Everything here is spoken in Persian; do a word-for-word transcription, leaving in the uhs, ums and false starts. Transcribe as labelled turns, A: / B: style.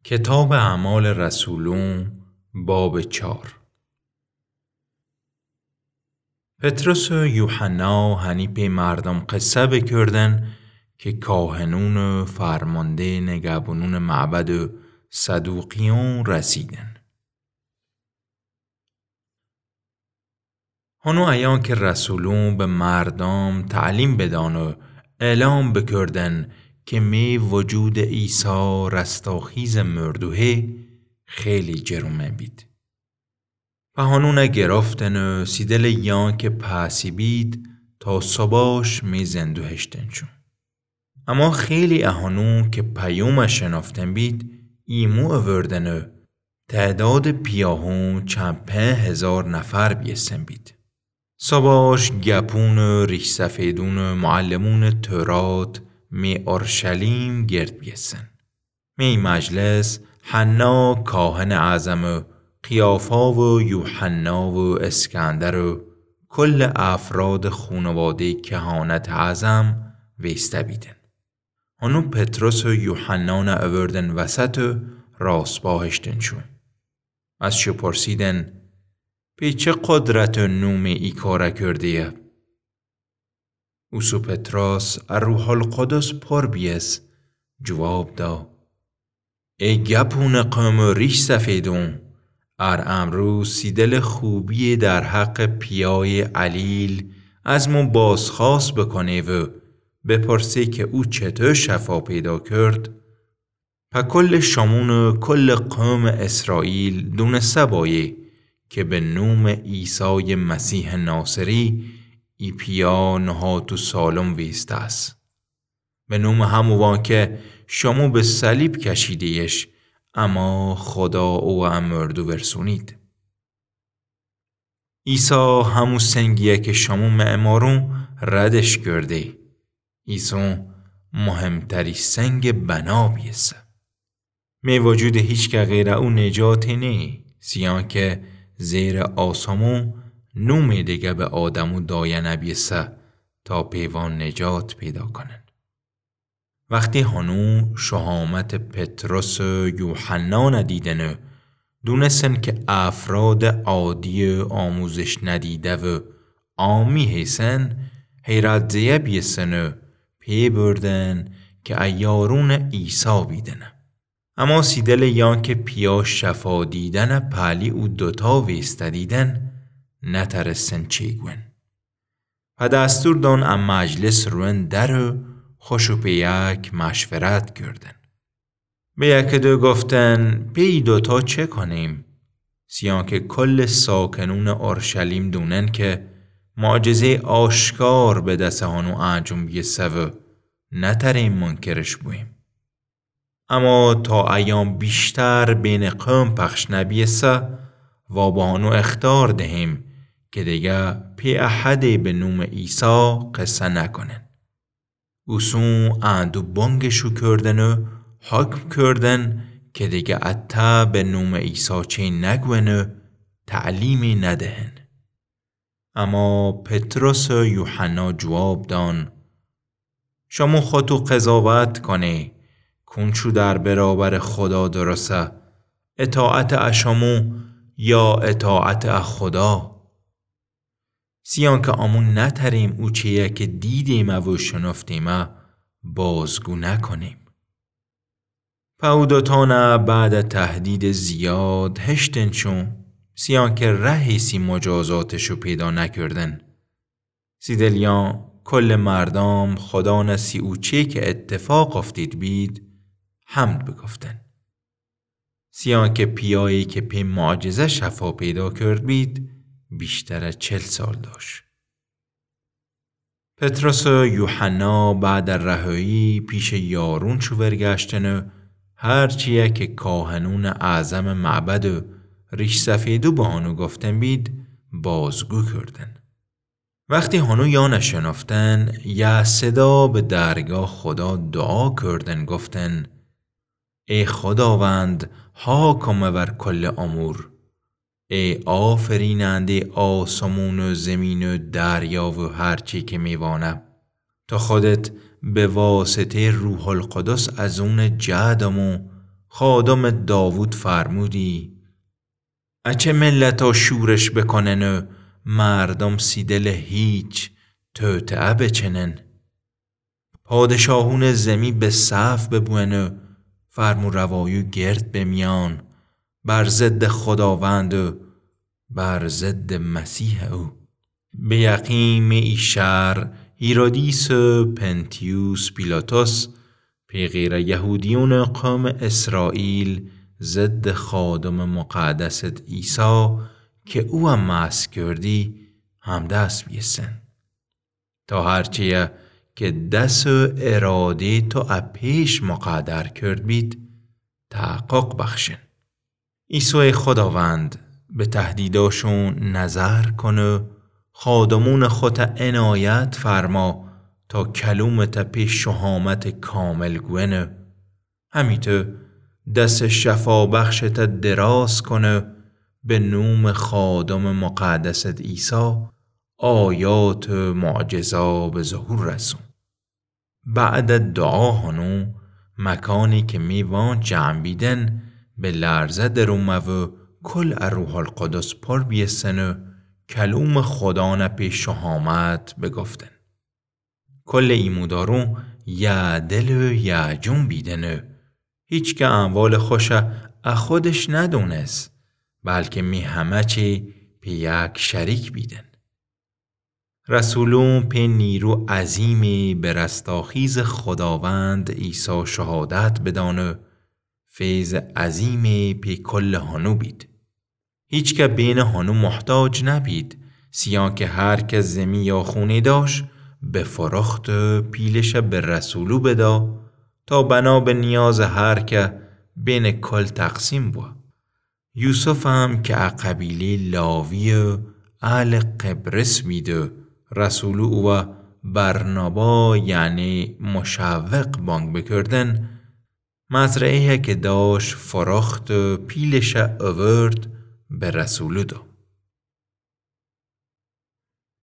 A: کتاب اعمال رسولون باب چار. پتروس و یوحنا هنی پی مردم قصه بکردن که کاهنون و فرمانده نگهبانون معبد و صدوقیون رسیدن. هنو ایان که رسولون به مردم تعلیم بدان و اعلام بکردن که می وجود عیسی رستاخیز مردوه خیلی جرومه بید. و هنونه گرفتن و سیدل یان که پاسی بید تا صباش می زندو هشتن چون. اما خیلی اهانون که پیوم شنافتن بید ایمو اوردن و تعداد پیاهون چند پنج هزار نفر بیستن بید. صباش گپون و ریش سفیدون و معلمون تورات می اورشلیم گرد بیستن. می مجلس حنا کاهن اعظم و قیافا و یوحنا و اسکندر و کل افراد خانواده کهانت اعظم ویسته بیدن. هنو پتروس و یوحنا نه اوردن وسط و راست باهشتن چون. از شو پرسیدن پی چه قدرت و نوم ای کاره کردیه؟ اوسو پتروس روح القدس پر بیس جواب دا ای گپون قوم ریش سفیدون ار امروز سیدل خوبی در حق پیای علیل از مو بازخواست بکنه و بپرسه که او چطور شفا پیدا کرد، پا کل شامون و کل قوم اسرائیل دونسته بایه که به نوم عیسی مسیح ناصری ای پیا نهات و سالم ویسته است. به نوم هموان که شما به صلیب کشیدیش اما خدا او امرد و ورسونید. عیسی همو سنگیه که شما معمارون ردش کرده. عیسی مهمتری سنگ بنا بیسته. می وجود هیچ که غیر او نجاتی نی، سیان که زیر آسمون نوم دیگه به آدمو دایه نبیسته تا پیوان نجات پیدا کنن. وقتی هنو شهامت پتروس و یوحنا ندیدن و دونستن که افراد عادی آموزش ندیده و عامی هستن، حیرت زیه بیستن و پی بردن که ایارون عیسی بیدن. اما سیدل یان که پیا شفا دیدن پلی او دوتا ویسته دیدن نترسن چی گون. و دستور دان ام مجلس روین در و خوشو پی یک مشورت کردن. به یک دو گفتن پی دوتا چه کنیم؟ سیان که کل ساکنون اورشلیم دونن که معجزه آشکار به دست هانو انجام بیسته و نتریم منکرش بویم. اما تا ایام بیشتر بین قوم پخش نبیسته و با هانو اختار دهیم که دیگه پی احدی به نوم عیسی قصه نکنن. اوسون اندو بانگشو کردن و حکم کردن که دیگه اتا به نوم عیسی چه نگون و تعلیمی ندهن. اما پتروس و یوحنا جواب دان شما خودتو قضاوت کنه کنچو در برابر خدا درسته، اطاعت اشامو یا اطاعت خدا. سیان که آمون نتریم او چیه که دیدیم و شنفتیم بازگو نکنیم. پاوداتانه بعد تهدید زیاد هشتن چون سیان که رهیسی مجازاتشو پیدا نکردن. سیدلیان کل مردم خدا نسی او چی که اتفاق افتید بید حمد بگفتن. سیان که پیایی که پی معجزه شفا پیدا کرد بید بیشتر از چل سال داشت. پتروس و یوحنا بعد رهایی پیش یارون چو برگشتن و هرچیه که کاهنون اعظم معبد و ریش سفیدو با آنو گفتن بید بازگو کردن. وقتی هنو یا نشنفتن یا صدا به درگاه خدا دعا کردن گفتن ای خداوند حاکم ور کل امور، ای آفریننده آسمون و زمین و دریا و هرچی که میوانه، تا خودت به واسطه روح القدس از اون جهدمو خادم داوود فرمودی اچه ملتا شورش بکنن و مردم سیدل هیچ توتعه بچنن. پادشاهون زمی به صف ببوین و فرمو روایو گرد بمیان بر ضد خداوند و بر ضد مسیح او. به یقین ای شهر هیرودیس و پنتیوس پیلاتوس پیغیر یهودیون قوم اسرائیل ضد خادم مقدست عیسی که او هم مس کردی هم دست بیسن تا هرچیه که دست و اراده تو اپیش مقدر کرد بید تحقق بخشن. عیسی خداوند به تهدیداشون نظر کنه خادمون خود عنایت فرما تا کلومت پیش شهامت کامل گونه. همیته دست شفا بخشت دراز کنه به نوم خادم مقدست عیسی آیات معجزا به ظهور رسون. بعد دعا هنو مکانی که میوان جمع بیدن به لرزه درومه و کل روح القدس پر بیستن و کلوم خدا نپی شهامت بگفتن. کل ایمودارون یا دل و یا جون بیدن و هیچ که اموال خوش خودش ندونست بلکه می همه چی پی یک شریک بیدن. رسولون پی نیرو عظیمی به رستاخیز خداوند عیسی شهادت بدانه فیض عظیمی پی کل هنو بید. هیچ که بین هنو محتاج نبید سیان که هر که زمی یا خونی داشت به فرخت پیلش به رسولو بدا تا بنا به نیاز هر که بین کل تقسیم بود. یوسف هم که قبیله لاوی و اهل قبرس بیده رسولو و برنابا یعنی مشوق بانگ بکردن مزرعه که داشت فرخت پیلش اورد به رسولو دو.